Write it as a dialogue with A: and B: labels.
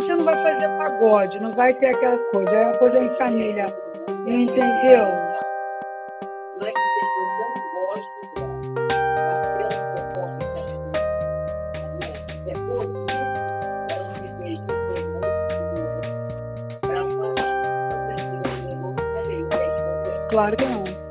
A: você não vai fazer pagode, não vai ter aquela coisa, é uma coisa em família. Entendeu?
B: Não é que eu não gosto dela. Apenas eu posso depois disso, ela me fez um programa para uma pessoa que não falei,
A: Claro que não.